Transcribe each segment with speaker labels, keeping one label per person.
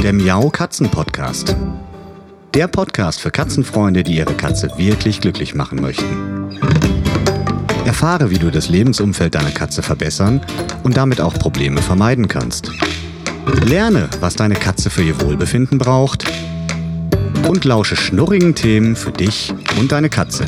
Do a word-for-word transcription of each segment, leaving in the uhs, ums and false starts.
Speaker 1: Der Miau Katzen Podcast. Der Podcast für Katzenfreunde, die ihre Katze wirklich glücklich machen möchten. Erfahre, wie du das Lebensumfeld deiner Katze verbessern und damit auch Probleme vermeiden kannst. Lerne, was deine Katze für ihr Wohlbefinden braucht und lausche schnurrigen Themen für dich und deine Katze.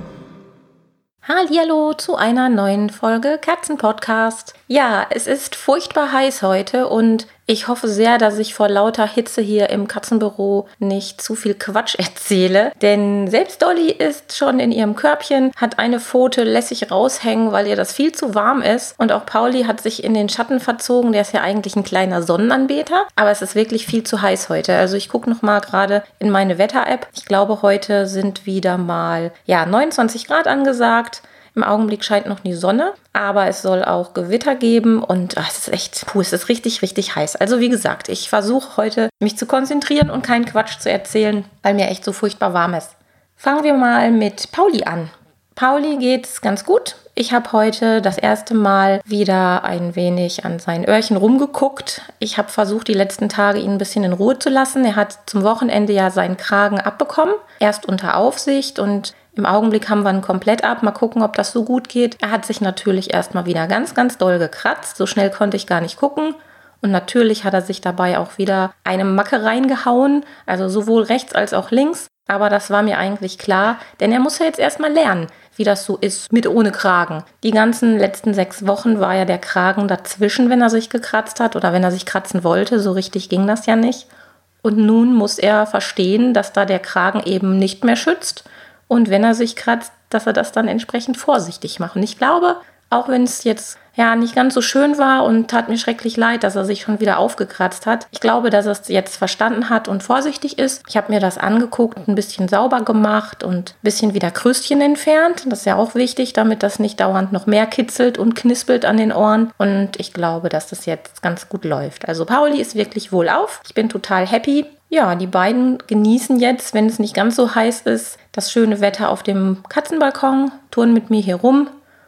Speaker 2: Hallihallo zu einer neuen Folge Katzenpodcast. Ja, es ist furchtbar heiß heute und ich hoffe sehr, dass ich vor lauter Hitze hier im Katzenbüro nicht zu viel Quatsch erzähle. Denn selbst Dolly ist schon in ihrem Körbchen, hat eine Pfote lässig raushängen, weil ihr das viel zu warm ist. Und auch Pauli hat sich in den Schatten verzogen. Der ist ja eigentlich ein kleiner Sonnenanbeter. Aber es ist wirklich viel zu heiß heute. Also ich gucke noch mal gerade in meine Wetter-App. Ich glaube, heute sind wieder mal ja, neunundzwanzig Grad angesagt. Im Augenblick scheint noch die Sonne, aber es soll auch Gewitter geben und ach, es ist echt, puh, es ist richtig, richtig heiß. Also wie gesagt, ich versuche heute, mich zu konzentrieren und keinen Quatsch zu erzählen, weil mir echt so furchtbar warm ist. Fangen wir mal mit Pauli an. Pauli geht's ganz gut. Ich habe heute das erste Mal wieder ein wenig an seinen Öhrchen rumgeguckt. Ich habe versucht, die letzten Tage ihn ein bisschen in Ruhe zu lassen. Er hat zum Wochenende ja seinen Kragen abbekommen, erst unter Aufsicht und im Augenblick haben wir ihn komplett ab. Mal gucken, ob das so gut geht. Er hat sich natürlich erstmal wieder ganz, ganz doll gekratzt. So schnell konnte ich gar nicht gucken. Und natürlich hat er sich dabei auch wieder eine Macke reingehauen. Also sowohl rechts als auch links. Aber das war mir eigentlich klar, denn er muss ja jetzt erstmal lernen, wie das so ist mit ohne Kragen. Die ganzen letzten sechs Wochen war ja der Kragen dazwischen, wenn er sich gekratzt hat oder wenn er sich kratzen wollte. So richtig ging das ja nicht. Und nun muss er verstehen, dass da der Kragen eben nicht mehr schützt. Und wenn er sich kratzt, dass er das dann entsprechend vorsichtig macht. Und ich glaube, auch wenn es jetzt ja nicht ganz so schön war und tat mir schrecklich leid, dass er sich schon wieder aufgekratzt hat. Ich glaube, dass er es jetzt verstanden hat und vorsichtig ist. Ich habe mir das angeguckt, ein bisschen sauber gemacht und ein bisschen wieder Krüstchen entfernt. Das ist ja auch wichtig, damit das nicht dauernd noch mehr kitzelt und knispelt an den Ohren. Und ich glaube, dass das jetzt ganz gut läuft. Also Pauli ist wirklich wohlauf. Ich bin total happy. Ja, die beiden genießen jetzt, wenn es nicht ganz so heiß ist, das schöne Wetter auf dem Katzenbalkon, touren mit mir hier rum.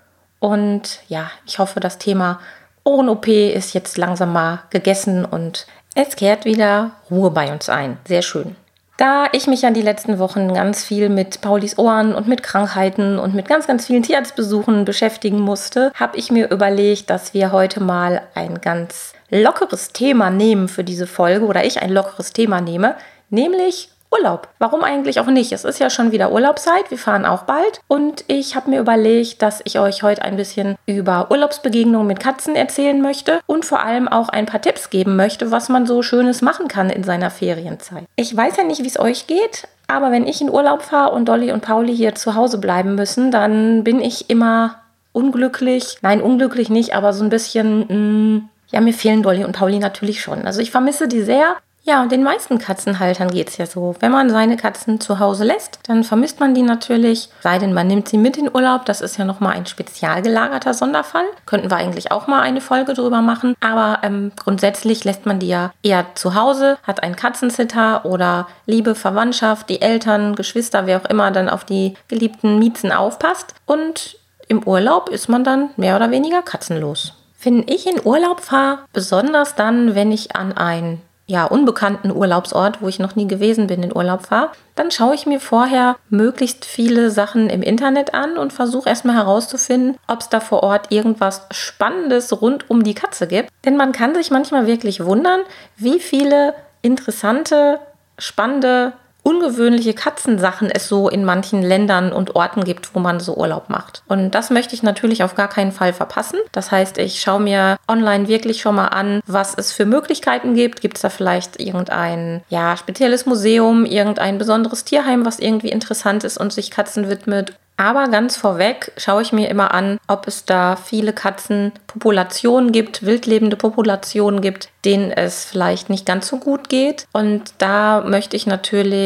Speaker 2: Und ja, ich hoffe, das Thema Ohren-O P ist jetzt langsam mal gegessen und es kehrt wieder Ruhe bei uns ein. Sehr schön. Da ich mich ja die letzten Wochen ganz viel mit Paulis Ohren und mit Krankheiten und mit ganz, ganz vielen Tierarztbesuchen beschäftigen musste, habe ich mir überlegt, dass wir heute mal ein ganz lockeres Thema nehmen für diese Folge oder ich ein lockeres Thema nehme, nämlich Urlaub. Warum eigentlich auch nicht? Es ist ja schon wieder Urlaubszeit, wir fahren auch bald und ich habe mir überlegt, dass ich euch heute ein bisschen über Urlaubsbegegnungen mit Katzen erzählen möchte und vor allem auch ein paar Tipps geben möchte, was man so Schönes machen kann in seiner Ferienzeit. Ich weiß ja nicht, wie es euch geht, aber wenn ich in Urlaub fahre und Dolly und Pauli hier zu Hause bleiben müssen, dann bin ich immer unglücklich. Nein, unglücklich nicht, aber so ein bisschen, mh, ja, mir fehlen Dolly und Pauli natürlich schon. Also ich vermisse die sehr. Ja, und den meisten Katzenhaltern geht es ja so. Wenn man seine Katzen zu Hause lässt, dann vermisst man die natürlich. Sei denn, man nimmt sie mit in Urlaub. Das ist ja nochmal ein spezial gelagerter Sonderfall. Könnten wir eigentlich auch mal eine Folge drüber machen. Aber ähm, grundsätzlich lässt man die ja eher zu Hause, hat einen Katzensitter oder liebe Verwandtschaft, die Eltern, Geschwister, wer auch immer dann auf die geliebten Miezen aufpasst. Und im Urlaub ist man dann mehr oder weniger katzenlos. Wenn ich in Urlaub fahre, besonders dann, wenn ich an ein ja, unbekannten Urlaubsort, wo ich noch nie gewesen bin, in Urlaub fahre, dann schaue ich mir vorher möglichst viele Sachen im Internet an und versuche erstmal herauszufinden, ob es da vor Ort irgendwas Spannendes rund um die Katze gibt. Denn man kann sich manchmal wirklich wundern, wie viele interessante, spannende, ungewöhnliche Katzensachen es so in manchen Ländern und Orten gibt, wo man so Urlaub macht. Und das möchte ich natürlich auf gar keinen Fall verpassen. Das heißt, ich schaue mir online wirklich schon mal an, was es für Möglichkeiten gibt. Gibt es da vielleicht irgendein ja, spezielles Museum, irgendein besonderes Tierheim, was irgendwie interessant ist und sich Katzen widmet? Aber ganz vorweg schaue ich mir immer an, ob es da viele Katzenpopulationen gibt, wildlebende Populationen gibt, denen es vielleicht nicht ganz so gut geht. Und da möchte ich natürlich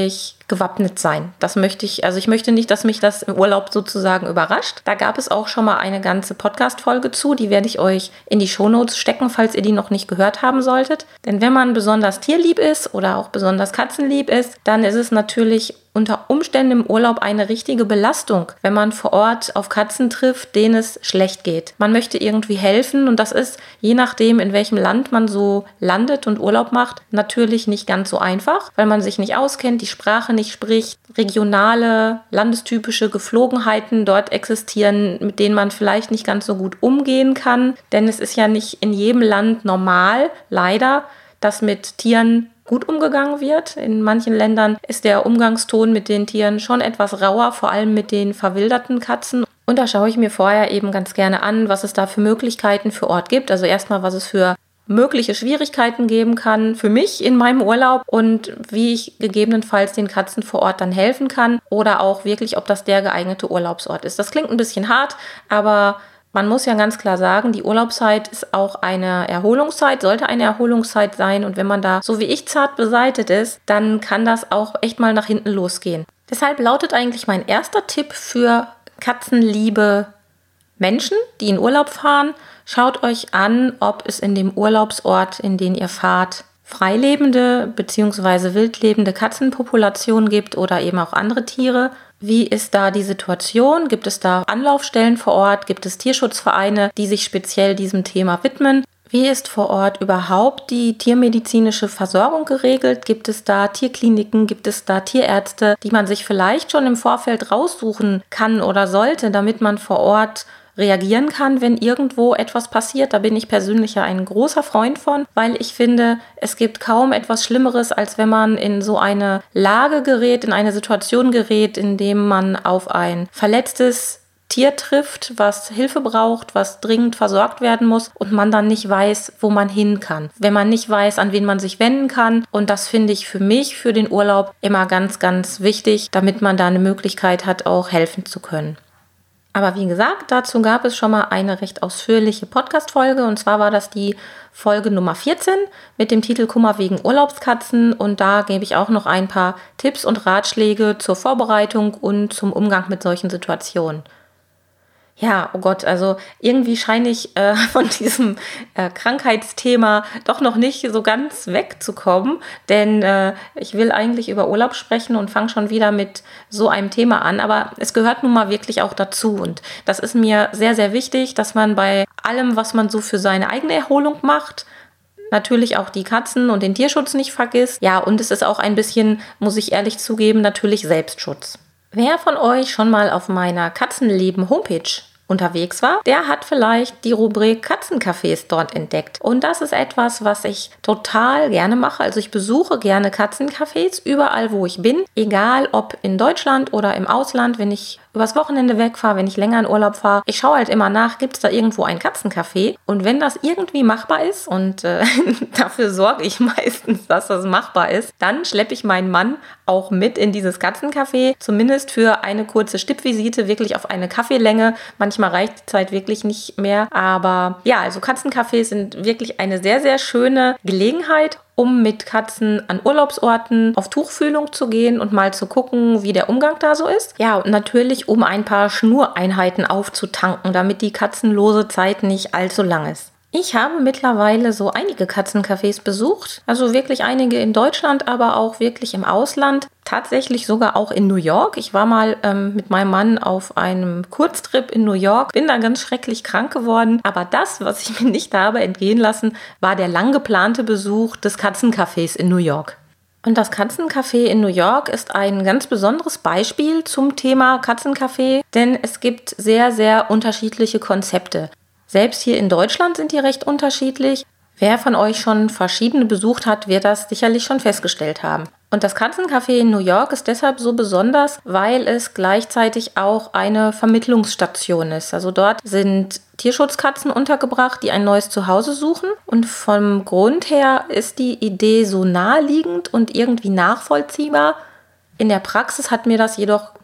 Speaker 2: gewappnet sein. Das möchte ich, also ich möchte nicht, dass mich das im Urlaub sozusagen überrascht. Da gab es auch schon mal eine ganze Podcast-Folge zu, die werde ich euch in die Shownotes stecken, falls ihr die noch nicht gehört haben solltet. Denn wenn man besonders tierlieb ist oder auch besonders katzenlieb ist, dann ist es natürlich unter Umständen im Urlaub eine richtige Belastung, wenn man vor Ort auf Katzen trifft, denen es schlecht geht. Man möchte irgendwie helfen und das ist, je nachdem, in welchem Land man so landet und Urlaub macht, natürlich nicht ganz so einfach, weil man sich nicht auskennt, die Sprache nicht spricht, regionale, landestypische Geflogenheiten dort existieren, mit denen man vielleicht nicht ganz so gut umgehen kann. Denn es ist ja nicht in jedem Land normal, leider, dass mit Tieren gut umgegangen wird. In manchen Ländern ist der Umgangston mit den Tieren schon etwas rauer, vor allem mit den verwilderten Katzen. Und da schaue ich mir vorher eben ganz gerne an, was es da für Möglichkeiten für Ort gibt. Also erstmal, was es für mögliche Schwierigkeiten geben kann für mich in meinem Urlaub und wie ich gegebenenfalls den Katzen vor Ort dann helfen kann oder auch wirklich, ob das der geeignete Urlaubsort ist. Das klingt ein bisschen hart, aber man muss ja ganz klar sagen, die Urlaubszeit ist auch eine Erholungszeit, sollte eine Erholungszeit sein. Und wenn man da, so wie ich, zart beseitet ist, dann kann das auch echt mal nach hinten losgehen. Deshalb lautet eigentlich mein erster Tipp für katzenliebe Menschen, die in Urlaub fahren: Schaut euch an, ob es in dem Urlaubsort, in den ihr fahrt, freilebende bzw. wildlebende Katzenpopulationen gibt oder eben auch andere Tiere. Wie ist da die Situation? Gibt es da Anlaufstellen vor Ort? Gibt es Tierschutzvereine, die sich speziell diesem Thema widmen? Wie ist vor Ort überhaupt die tiermedizinische Versorgung geregelt? Gibt es da Tierkliniken? Gibt es da Tierärzte, die man sich vielleicht schon im Vorfeld raussuchen kann oder sollte, damit man vor Ort reagieren kann, wenn irgendwo etwas passiert? Da bin ich persönlich ja ein großer Freund von, weil ich finde, es gibt kaum etwas Schlimmeres, als wenn man in so eine Lage gerät, in eine Situation gerät, in dem man auf ein verletztes Tier trifft, was Hilfe braucht, was dringend versorgt werden muss und man dann nicht weiß, wo man hin kann. Wenn man nicht weiß, an wen man sich wenden kann. Und das finde ich für mich, für den Urlaub immer ganz, ganz wichtig, damit man da eine Möglichkeit hat, auch helfen zu können. Aber wie gesagt, dazu gab es schon mal eine recht ausführliche Podcast-Folge und zwar war das die Folge Nummer vierzehn mit dem Titel Kummer wegen Urlaubskatzen und da gebe ich auch noch ein paar Tipps und Ratschläge zur Vorbereitung und zum Umgang mit solchen Situationen. Ja, oh Gott, also irgendwie scheine ich äh, von diesem äh, Krankheitsthema doch noch nicht so ganz wegzukommen, denn äh, ich will eigentlich über Urlaub sprechen und fange schon wieder mit so einem Thema an, aber es gehört nun mal wirklich auch dazu und das ist mir sehr, sehr wichtig, dass man bei allem, was man so für seine eigene Erholung macht, natürlich auch die Katzen und den Tierschutz nicht vergisst. Ja, und es ist auch ein bisschen, muss ich ehrlich zugeben, natürlich Selbstschutz. Wer von euch schon mal auf meiner Katzenleben-Homepage unterwegs war, der hat vielleicht die Rubrik Katzencafés dort entdeckt. Und das ist etwas, was ich total gerne mache. Also ich besuche gerne Katzencafés überall, wo ich bin. Egal ob in Deutschland oder im Ausland, wenn ich übers Wochenende wegfahre, wenn ich länger in Urlaub fahre. Ich schaue halt immer nach, gibt es da irgendwo ein Katzencafé? Und wenn das irgendwie machbar ist, und äh, dafür sorge ich meistens, dass das machbar ist, dann schleppe ich meinen Mann auch mit in dieses Katzencafé, zumindest für eine kurze Stippvisite, wirklich auf eine Kaffeelänge. Manchmal reicht die Zeit wirklich nicht mehr. Aber ja, also Katzencafés sind wirklich eine sehr, sehr schöne Gelegenheit, um mit Katzen an Urlaubsorten auf Tuchfühlung zu gehen und mal zu gucken, wie der Umgang da so ist. Ja, und natürlich, um ein paar Schnureinheiten aufzutanken, damit die katzenlose Zeit nicht allzu lang ist. Ich habe mittlerweile so einige Katzencafés besucht, also wirklich einige in Deutschland, aber auch wirklich im Ausland. Tatsächlich sogar auch in New York. Ich war mal ähm, mit meinem Mann auf einem Kurztrip in New York, bin da ganz schrecklich krank geworden. Aber das, was ich mir nicht habe entgehen lassen, war der lang geplante Besuch des Katzencafés in New York. Und das Katzencafé in New York ist ein ganz besonderes Beispiel zum Thema Katzencafé, denn es gibt sehr, sehr unterschiedliche Konzepte. Selbst hier in Deutschland sind die recht unterschiedlich. Wer von euch schon verschiedene besucht hat, wird das sicherlich schon festgestellt haben. Und das Katzencafé in New York ist deshalb so besonders, weil es gleichzeitig auch eine Vermittlungsstation ist. Also dort sind Tierschutzkatzen untergebracht, die ein neues Zuhause suchen. Und vom Grund her ist die Idee so naheliegend und irgendwie nachvollziehbar. In der Praxis hat mir das jedoch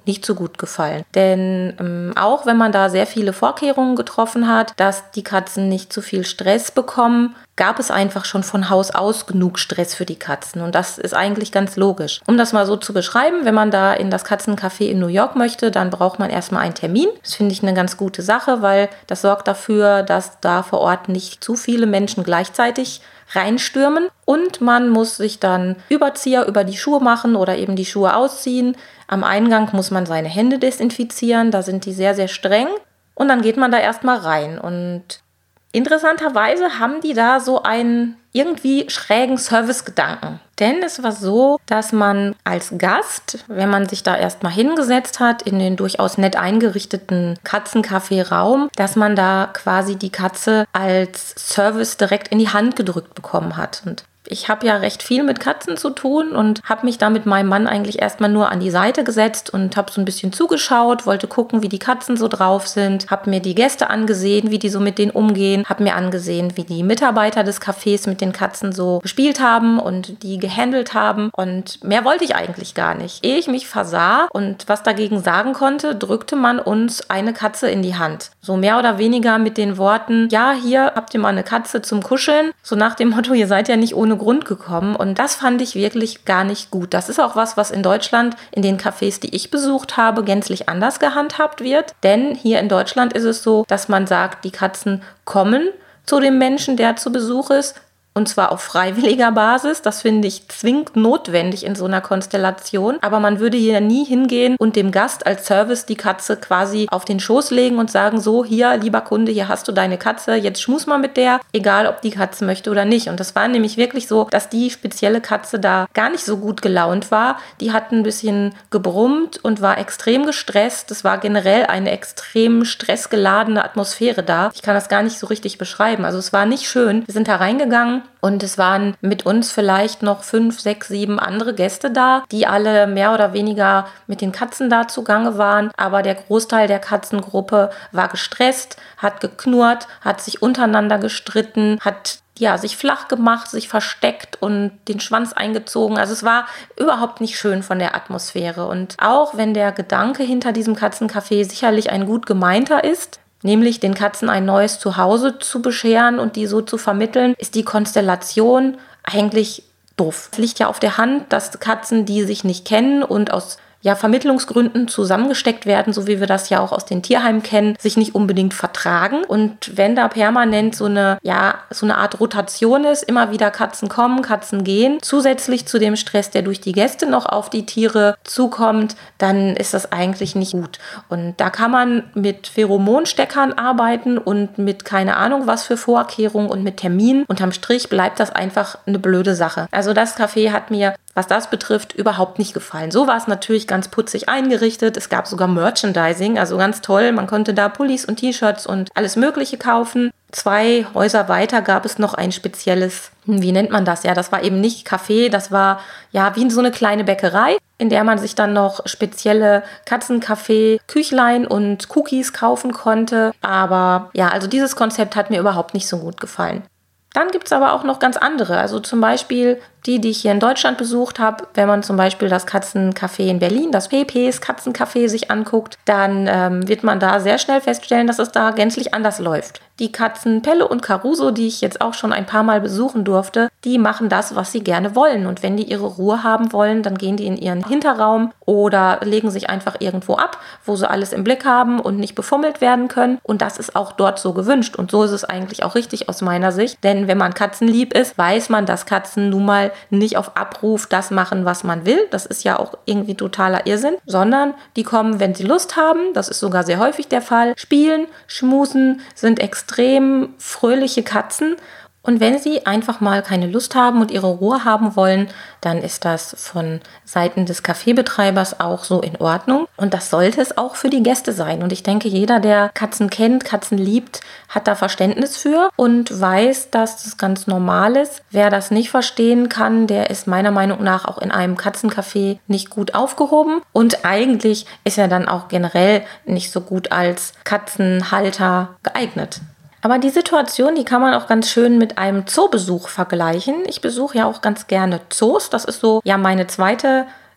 Speaker 2: nicht so gut gefallen. Denn ähm, auch wenn man da sehr viele Vorkehrungen getroffen hat, dass die Katzen nicht zu viel Stress bekommen, gab es einfach schon von Haus aus genug Stress für die Katzen. Und das ist eigentlich ganz logisch. Um das mal so zu beschreiben, wenn man da in das Katzencafé in New York möchte, dann braucht man erstmal einen Termin. Das finde ich eine ganz gute Sache, weil das sorgt dafür, dass da vor Ort nicht zu viele Menschen gleichzeitig reinstürmen. Und man muss sich dann Überzieher über die Schuhe machen oder eben die Schuhe ausziehen. Am Eingang muss man seine Hände desinfizieren. Da sind die sehr, sehr streng. Und dann geht man da erstmal rein. Und interessanterweise haben die da so einen irgendwie schrägen Servicegedanken. Denn es war so, dass man als Gast, wenn man sich da erstmal hingesetzt hat, in den durchaus nett eingerichteten Katzencafé-Raum, dass man da quasi die Katze als Service direkt in die Hand gedrückt bekommen hat. Und ich habe ja recht viel mit Katzen zu tun und habe mich da mit meinem Mann eigentlich erstmal nur an die Seite gesetzt und habe so ein bisschen zugeschaut, wollte gucken, wie die Katzen so drauf sind, habe mir die Gäste angesehen, wie die so mit denen umgehen, habe mir angesehen, wie die Mitarbeiter des Cafés mit den Katzen so gespielt haben und die gehandelt haben und mehr wollte ich eigentlich gar nicht. Ehe ich mich versah und was dagegen sagen konnte, drückte man uns eine Katze in die Hand. So mehr oder weniger mit den Worten, ja, hier habt ihr mal eine Katze zum Kuscheln, so nach dem Motto, ihr seid ja nicht ohne Grund gekommen und das fand ich wirklich gar nicht gut. Das ist auch was, was in Deutschland in den Cafés, die ich besucht habe, gänzlich anders gehandhabt wird, denn hier in Deutschland ist es so, dass man sagt, die Katzen kommen zu dem Menschen, der zu Besuch ist, und zwar auf freiwilliger Basis. Das finde ich zwingend notwendig in so einer Konstellation. Aber man würde hier nie hingehen und dem Gast als Service die Katze quasi auf den Schoß legen und sagen, so, hier, lieber Kunde, hier hast du deine Katze, jetzt schmus mal mit der, egal ob die Katze möchte oder nicht. Und das war nämlich wirklich so, dass die spezielle Katze da gar nicht so gut gelaunt war. Die hat ein bisschen gebrummt und war extrem gestresst. Es war generell eine extrem stressgeladene Atmosphäre da. Ich kann das gar nicht so richtig beschreiben. Also es war nicht schön. Wir sind da reingegangen und es waren mit uns vielleicht noch fünf, sechs, sieben andere Gäste da, die alle mehr oder weniger mit den Katzen da zugange waren. Aber der Großteil der Katzengruppe war gestresst, hat geknurrt, hat sich untereinander gestritten, hat ja, sich flach gemacht, sich versteckt und den Schwanz eingezogen. Also es war überhaupt nicht schön von der Atmosphäre. Und auch wenn der Gedanke hinter diesem Katzencafé sicherlich ein gut gemeinter ist, nämlich den Katzen ein neues Zuhause zu bescheren und die so zu vermitteln, ist die Konstellation eigentlich doof. Es liegt ja auf der Hand, dass Katzen, die sich nicht kennen und aus ja, Vermittlungsgründen zusammengesteckt werden, so wie wir das ja auch aus den Tierheimen kennen, sich nicht unbedingt vertragen. Und wenn da permanent so eine, ja, so eine Art Rotation ist, immer wieder Katzen kommen, Katzen gehen, zusätzlich zu dem Stress, der durch die Gäste noch auf die Tiere zukommt, dann ist das eigentlich nicht gut. Und da kann man mit Pheromonsteckern arbeiten und mit keine Ahnung was für Vorkehrungen und mit Terminen. Unterm Strich bleibt das einfach eine blöde Sache. Also das Café hat mir, was das betrifft, überhaupt nicht gefallen. So war es natürlich ganz putzig eingerichtet. Es gab sogar Merchandising, also ganz toll. Man konnte da Pullis und T-Shirts und alles Mögliche kaufen. Zwei Häuser weiter gab es noch ein spezielles, wie nennt man das? Ja, das war eben nicht Café, das war ja wie so eine kleine Bäckerei, in der man sich dann noch spezielle Katzenkaffee-Küchlein und Cookies kaufen konnte. Aber ja, also dieses Konzept hat mir überhaupt nicht so gut gefallen. Dann gibt es aber auch noch ganz andere, also zum Beispiel die, die ich hier in Deutschland besucht habe. Wenn man zum Beispiel das Katzencafé in Berlin, das Pepes Katzencafé sich anguckt, dann ähm, wird man da sehr schnell feststellen, dass es da gänzlich anders läuft. Die Katzen Pelle und Caruso, die ich jetzt auch schon ein paar Mal besuchen durfte, die machen das, was sie gerne wollen. Und wenn die ihre Ruhe haben wollen, dann gehen die in ihren Hinterraum oder legen sich einfach irgendwo ab, wo sie alles im Blick haben und nicht befummelt werden können. Und das ist auch dort so gewünscht. Und so ist es eigentlich auch richtig aus meiner Sicht. Denn wenn man katzenlieb ist, weiß man, dass Katzen nun mal nicht auf Abruf das machen, was man will. Das ist ja auch irgendwie totaler Irrsinn. Sondern die kommen, wenn sie Lust haben. Das ist sogar sehr häufig der Fall. Spielen, schmusen, sind extrem fröhliche Katzen. Und wenn sie einfach mal keine Lust haben und ihre Ruhe haben wollen, dann ist das von Seiten des Kaffeebetreibers auch so in Ordnung. Und das sollte es auch für die Gäste sein. Und ich denke, jeder, der Katzen kennt, Katzen liebt, hat da Verständnis für und weiß, dass das ganz normal ist. Wer das nicht verstehen kann, der ist meiner Meinung nach auch in einem Katzencafé nicht gut aufgehoben. Und eigentlich ist er dann auch generell nicht so gut als Katzenhalter geeignet. Aber die Situation, die kann man auch ganz schön mit einem Zoobesuch vergleichen. Ich besuche ja auch ganz gerne Zoos. Das ist so ja meine zweite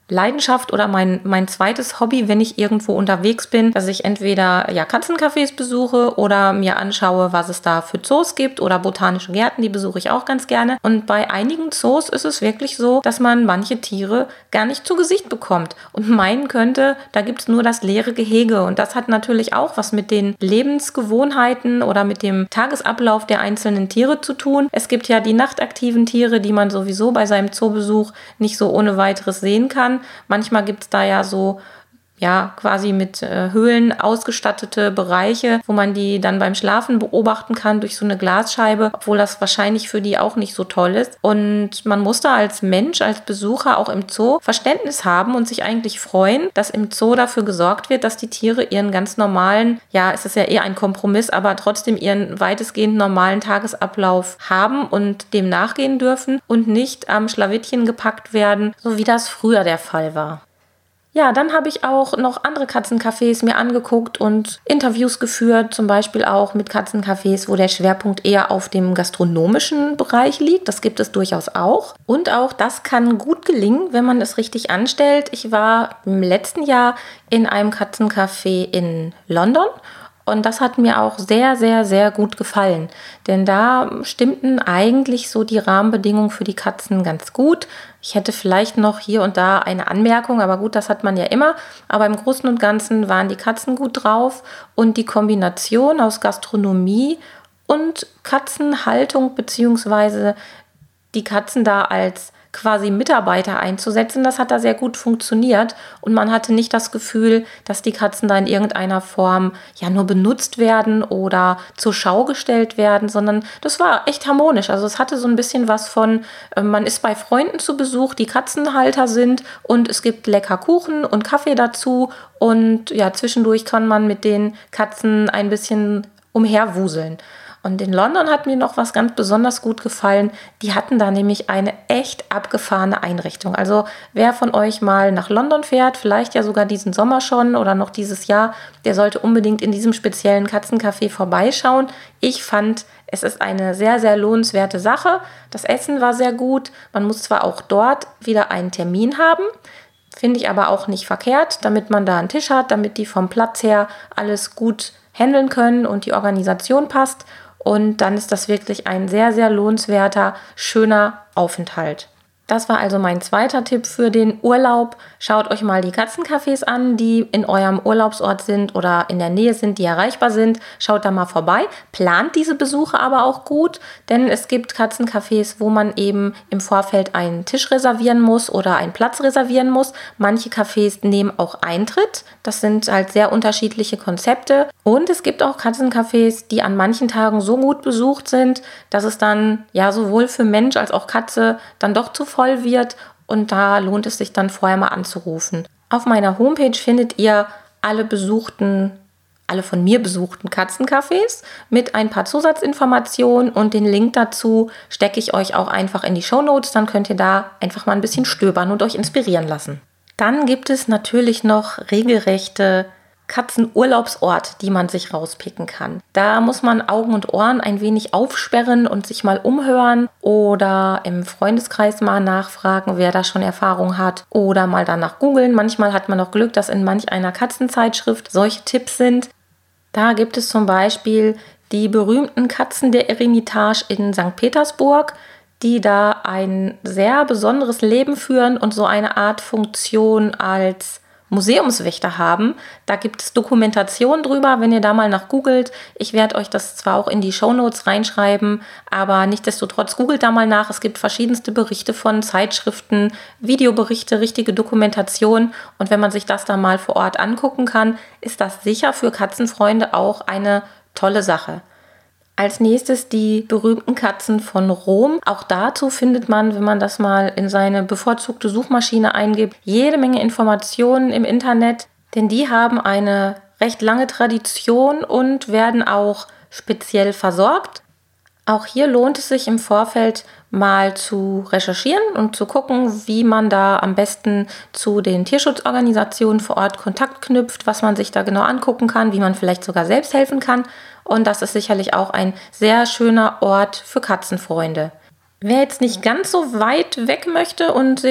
Speaker 2: Leidenschaft oder mein, mein zweites Hobby, wenn ich irgendwo unterwegs bin, dass ich entweder ja, Katzencafés besuche oder mir anschaue, was es da für Zoos gibt oder botanische Gärten, die besuche ich auch ganz gerne. Und bei einigen Zoos ist es wirklich so, dass man manche Tiere gar nicht zu Gesicht bekommt und meinen könnte, da gibt es nur das leere Gehege. Und das hat natürlich auch was mit den Lebensgewohnheiten oder mit dem Tagesablauf der einzelnen Tiere zu tun. Es gibt ja die nachtaktiven Tiere, die man sowieso bei seinem Zoobesuch nicht so ohne weiteres sehen kann. Manchmal gibt es da ja so, ja, quasi mit äh, Höhlen ausgestattete Bereiche, wo man die dann beim Schlafen beobachten kann durch so eine Glasscheibe, obwohl das wahrscheinlich für die auch nicht so toll ist. Und man muss da als Mensch, als Besucher auch im Zoo Verständnis haben und sich eigentlich freuen, dass im Zoo dafür gesorgt wird, dass die Tiere ihren ganz normalen, ja, es ist ja eher ein Kompromiss, aber trotzdem ihren weitestgehend normalen Tagesablauf haben und dem nachgehen dürfen und nicht am Schlawittchen gepackt werden, so wie das früher der Fall war. Ja, dann habe ich auch noch andere Katzencafés mir angeguckt und Interviews geführt, zum Beispiel auch mit Katzencafés, wo der Schwerpunkt eher auf dem gastronomischen Bereich liegt. Das gibt es durchaus auch. Und auch das kann gut gelingen, wenn man es richtig anstellt. Ich war im letzten Jahr in einem Katzencafé in London. Und das hat mir auch sehr, sehr, sehr gut gefallen. Denn da stimmten eigentlich so die Rahmenbedingungen für die Katzen ganz gut. Ich hätte vielleicht noch hier und da eine Anmerkung, aber gut, das hat man ja immer. Aber im Großen und Ganzen waren die Katzen gut drauf. Und die Kombination aus Gastronomie und Katzenhaltung beziehungsweise die Katzen da als quasi Mitarbeiter einzusetzen, das hat da sehr gut funktioniert und man hatte nicht das Gefühl, dass die Katzen da in irgendeiner Form ja nur benutzt werden oder zur Schau gestellt werden, sondern das war echt harmonisch. Also es hatte so ein bisschen was von, äh, man ist bei Freunden zu Besuch, die Katzenhalter sind und es gibt lecker Kuchen und Kaffee dazu und ja, zwischendurch kann man mit den Katzen ein bisschen umherwuseln. Und in London hat mir noch was ganz besonders gut gefallen. Die hatten da nämlich eine echt abgefahrene Einrichtung. Also wer von euch mal nach London fährt, vielleicht ja sogar diesen Sommer schon oder noch dieses Jahr, der sollte unbedingt in diesem speziellen Katzencafé vorbeischauen. Ich fand, es ist eine sehr, sehr lohnenswerte Sache. Das Essen war sehr gut. Man muss zwar auch dort wieder einen Termin haben, finde ich aber auch nicht verkehrt, damit man da einen Tisch hat, damit die vom Platz her alles gut handeln können und die Organisation passt. Und dann ist das wirklich ein sehr, sehr lohnenswerter, schöner Aufenthalt. Das war also mein zweiter Tipp für den Urlaub. Schaut euch mal die Katzencafés an, die in eurem Urlaubsort sind oder in der Nähe sind, die erreichbar sind. Schaut da mal vorbei. Plant diese Besuche aber auch gut, denn es gibt Katzencafés, wo man eben im Vorfeld einen Tisch reservieren muss oder einen Platz reservieren muss. Manche Cafés nehmen auch Eintritt. Das sind halt sehr unterschiedliche Konzepte. Und es gibt auch Katzencafés, die an manchen Tagen so gut besucht sind, dass es dann ja sowohl für Mensch als auch Katze dann doch zu voll wird und da lohnt es sich dann vorher mal anzurufen. Auf meiner Homepage findet ihr alle besuchten, alle von mir besuchten Katzencafés mit ein paar Zusatzinformationen und den Link dazu stecke ich euch auch einfach in die Shownotes, dann könnt ihr da einfach mal ein bisschen stöbern und euch inspirieren lassen. Dann gibt es natürlich noch regelrechte Katzenurlaubsort, die man sich rauspicken kann. Da muss man Augen und Ohren ein wenig aufsperren und sich mal umhören oder im Freundeskreis mal nachfragen, wer da schon Erfahrung hat oder mal danach googeln. Manchmal hat man auch Glück, dass in manch einer Katzenzeitschrift solche Tipps sind. Da gibt es zum Beispiel die berühmten Katzen der Eremitage in Sankt Petersburg, die da ein sehr besonderes Leben führen und so eine Art Funktion als Museumswächter haben. Da gibt es Dokumentation drüber, wenn ihr da mal nach googelt. Ich werde euch das zwar auch in die Shownotes reinschreiben, aber nichtsdestotrotz googelt da mal nach. Es gibt verschiedenste Berichte von Zeitschriften, Videoberichte, richtige Dokumentation. Und wenn man sich das da mal vor Ort angucken kann, ist das sicher für Katzenfreunde auch eine tolle Sache. Als nächstes die berühmten Katzen von Rom. Auch dazu findet man, wenn man das mal in seine bevorzugte Suchmaschine eingibt, jede Menge Informationen im Internet, denn die haben eine recht lange Tradition und werden auch speziell versorgt. Auch hier lohnt es sich im Vorfeld mal zu recherchieren und zu gucken, wie man da am besten zu den Tierschutzorganisationen vor Ort Kontakt knüpft, was man sich da genau angucken kann, wie man vielleicht sogar selbst helfen kann. Und das ist sicherlich auch ein sehr schöner Ort für Katzenfreunde. Wer jetzt nicht ganz so weit weg möchte und sich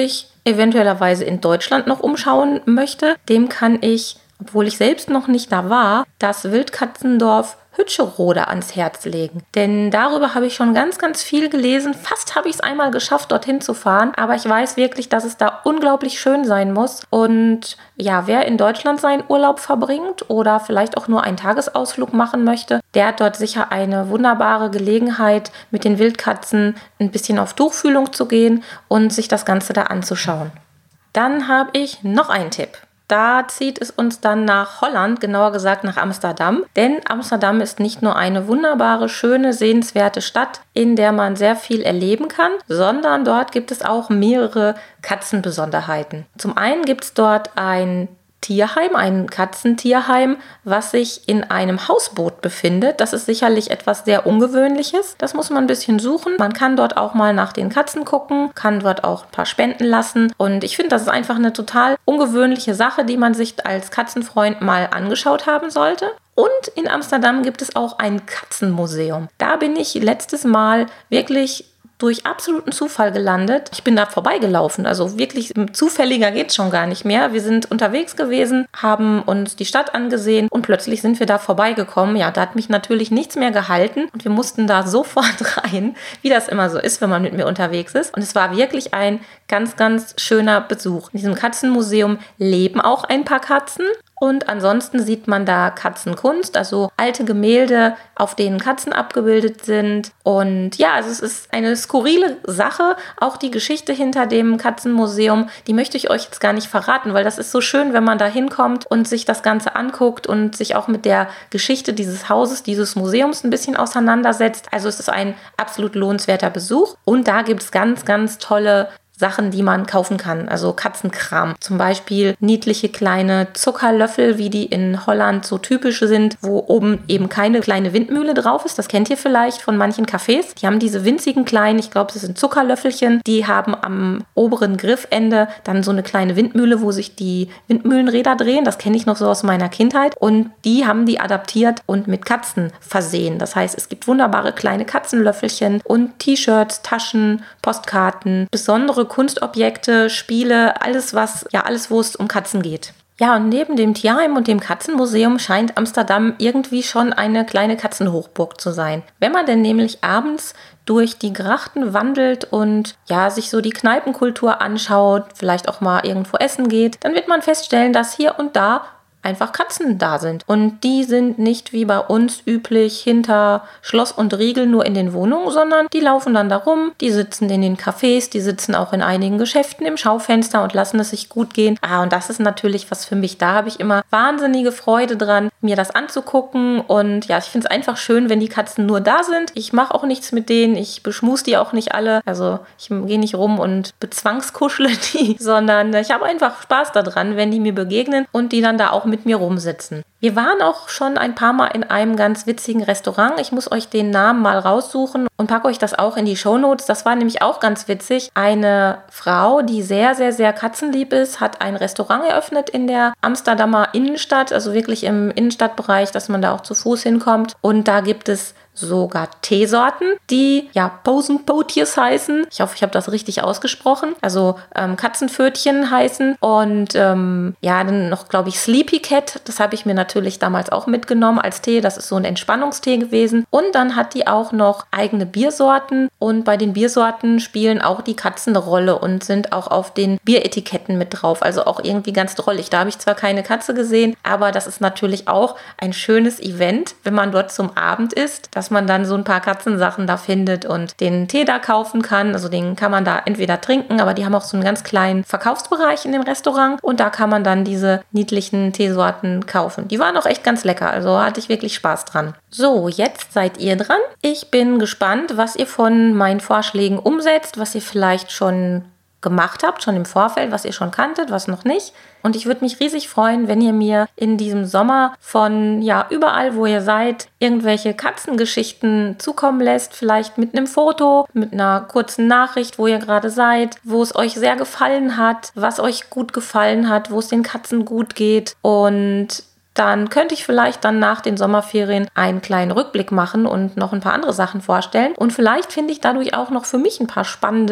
Speaker 2: eventuellerweise in Deutschland noch umschauen möchte, dem kann ich, obwohl ich selbst noch nicht da war, das Wildkatzendorf Hütscherode ans Herz legen. Denn darüber habe ich schon ganz, ganz viel gelesen. Fast habe ich es einmal geschafft, dorthin zu fahren. Aber ich weiß wirklich, dass es da unglaublich schön sein muss. Und ja, wer in Deutschland seinen Urlaub verbringt oder vielleicht auch nur einen Tagesausflug machen möchte, der hat dort sicher eine wunderbare Gelegenheit, mit den Wildkatzen ein bisschen auf Tuchfühlung zu gehen und sich das Ganze da anzuschauen. Dann habe ich noch einen Tipp. Da zieht es uns dann nach Holland, genauer gesagt nach Amsterdam. Denn Amsterdam ist nicht nur eine wunderbare, schöne, sehenswerte Stadt, in der man sehr viel erleben kann, sondern dort gibt es auch mehrere Katzenbesonderheiten. Zum einen gibt es dort ein Tierheim, ein Katzentierheim, was sich in einem Hausboot befindet. Das ist sicherlich etwas sehr Ungewöhnliches. Das muss man ein bisschen suchen. Man kann dort auch mal nach den Katzen gucken, kann dort auch ein paar spenden lassen. Und ich finde, das ist einfach eine total ungewöhnliche Sache, die man sich als Katzenfreund mal angeschaut haben sollte. Und in Amsterdam gibt es auch ein Katzenmuseum. Da bin ich letztes Mal wirklich durch absoluten Zufall gelandet. Ich bin da vorbeigelaufen, also wirklich zufälliger geht's schon gar nicht mehr. Wir sind unterwegs gewesen, haben uns die Stadt angesehen und plötzlich sind wir da vorbeigekommen. Ja, da hat mich natürlich nichts mehr gehalten und wir mussten da sofort rein, wie das immer so ist, wenn man mit mir unterwegs ist. Und es war wirklich ein ganz, ganz schöner Besuch. In diesem Katzenmuseum leben auch ein paar Katzen. Und ansonsten sieht man da Katzenkunst, also alte Gemälde, auf denen Katzen abgebildet sind. Und ja, also es ist eine skurrile Sache. Auch die Geschichte hinter dem Katzenmuseum, die möchte ich euch jetzt gar nicht verraten, weil das ist so schön, wenn man da hinkommt und sich das Ganze anguckt und sich auch mit der Geschichte dieses Hauses, dieses Museums ein bisschen auseinandersetzt. Also es ist ein absolut lohnenswerter Besuch. Und da gibt es ganz, ganz tolle Sachen, die man kaufen kann, also Katzenkram. Zum Beispiel niedliche kleine Zuckerlöffel, wie die in Holland so typisch sind, wo oben eben keine kleine Windmühle drauf ist. Das kennt ihr vielleicht von manchen Cafés. Die haben diese winzigen kleinen, ich glaube, das sind Zuckerlöffelchen, die haben am oberen Griffende dann so eine kleine Windmühle, wo sich die Windmühlenräder drehen. Das kenne ich noch so aus meiner Kindheit. Und die haben die adaptiert und mit Katzen versehen. Das heißt, es gibt wunderbare kleine Katzenlöffelchen und T-Shirts, Taschen, Postkarten, besondere Kunstobjekte, Spiele, alles was, ja alles, wo es um Katzen geht. Ja, und neben dem Tierheim und dem Katzenmuseum scheint Amsterdam irgendwie schon eine kleine Katzenhochburg zu sein. Wenn man denn nämlich abends durch die Grachten wandelt und ja, sich so die Kneipenkultur anschaut, vielleicht auch mal irgendwo essen geht, dann wird man feststellen, dass hier und da einfach Katzen da sind. Und die sind nicht wie bei uns üblich hinter Schloss und Riegel nur in den Wohnungen, sondern die laufen dann da rum, die sitzen in den Cafés, die sitzen auch in einigen Geschäften im Schaufenster und lassen es sich gut gehen. Ah, und das ist natürlich was für mich. Da habe ich immer wahnsinnige Freude dran, mir das anzugucken. Und ja, ich finde es einfach schön, wenn die Katzen nur da sind. Ich mache auch nichts mit denen, ich beschmus die auch nicht alle. Also ich gehe nicht rum und bezwangskuschle die, sondern ich habe einfach Spaß daran, wenn die mir begegnen und die dann da auch mit mit mir rumsitzen. Wir waren auch schon ein paar Mal in einem ganz witzigen Restaurant. Ich muss euch den Namen mal raussuchen und packe euch das auch in die Shownotes. Das war nämlich auch ganz witzig. Eine Frau, die sehr, sehr, sehr katzenlieb ist, hat ein Restaurant eröffnet in der Amsterdamer Innenstadt, also wirklich im Innenstadtbereich, dass man da auch zu Fuß hinkommt. Und da gibt es sogar Teesorten, die ja Posenpotiers heißen. Ich hoffe, ich habe das richtig ausgesprochen. Also ähm, Katzenpfötchen heißen. Und ähm, ja, dann noch, glaube ich, Sleepy Cat. Das habe ich mir natürlich damals auch mitgenommen als Tee. Das ist so ein Entspannungstee gewesen. Und dann hat die auch noch eigene Biersorten. Und bei den Biersorten spielen auch die Katzen eine Rolle und sind auch auf den Bieretiketten mit drauf. Also auch irgendwie ganz drollig. Da habe ich zwar keine Katze gesehen, aber das ist natürlich auch ein schönes Event, wenn man dort zum Abend ist, dass man dann so ein paar Katzensachen da findet und den Tee da kaufen kann. Also den kann man da entweder trinken, aber die haben auch so einen ganz kleinen Verkaufsbereich in dem Restaurant und da kann man dann diese niedlichen Teesorten kaufen. Die waren auch echt ganz lecker, also hatte ich wirklich Spaß dran. So, jetzt seid ihr dran. Ich bin gespannt, was ihr von meinen Vorschlägen umsetzt, was ihr vielleicht schon gemacht habt, schon im Vorfeld, was ihr schon kanntet, was noch nicht. Und ich würde mich riesig freuen, wenn ihr mir in diesem Sommer von, ja, überall, wo ihr seid, irgendwelche Katzengeschichten zukommen lässt. Vielleicht mit einem Foto, mit einer kurzen Nachricht, wo ihr gerade seid, wo es euch sehr gefallen hat, was euch gut gefallen hat, wo es den Katzen gut geht. Und dann könnte ich vielleicht dann nach den Sommerferien einen kleinen Rückblick machen und noch ein paar andere Sachen vorstellen. Und vielleicht finde ich dadurch auch noch für mich ein paar spannende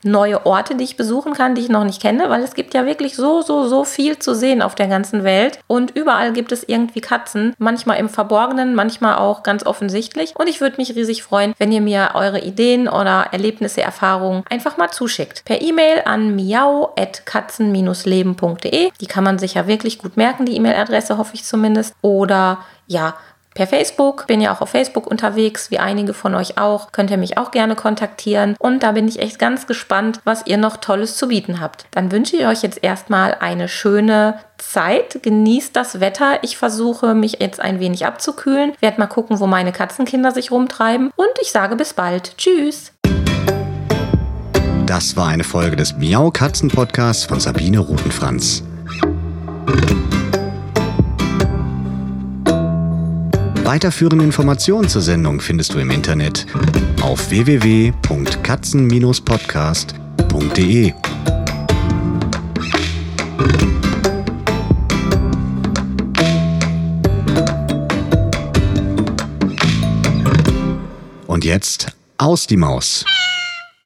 Speaker 2: neue Orte, die ich besuchen kann, die ich noch nicht kenne, weil es gibt ja wirklich so, so, so viel zu sehen auf der ganzen Welt und überall gibt es irgendwie Katzen, manchmal im Verborgenen, manchmal auch ganz offensichtlich und ich würde mich riesig freuen, wenn ihr mir eure Ideen oder Erlebnisse, Erfahrungen einfach mal zuschickt. Per E-Mail an miau at katzen leben punkt de. Die kann man sich ja wirklich gut merken, die E-Mail-Adresse, hoffe ich zumindest. Oder ja, per Facebook, bin ja auch auf Facebook unterwegs, wie einige von euch auch, könnt ihr mich auch gerne kontaktieren und da bin ich echt ganz gespannt, was ihr noch Tolles zu bieten habt. Dann wünsche ich euch jetzt erstmal eine schöne Zeit, genießt das Wetter, ich versuche mich jetzt ein wenig abzukühlen, werde mal gucken, wo meine Katzenkinder sich rumtreiben und ich sage bis bald. Tschüss!
Speaker 1: Das war eine Folge des Miau Katzen Podcasts von Sabine Rutenfranz. Weiterführende Informationen zur Sendung findest du im Internet auf w w w punkt katzen podcast punkt de. Und jetzt aus die Maus.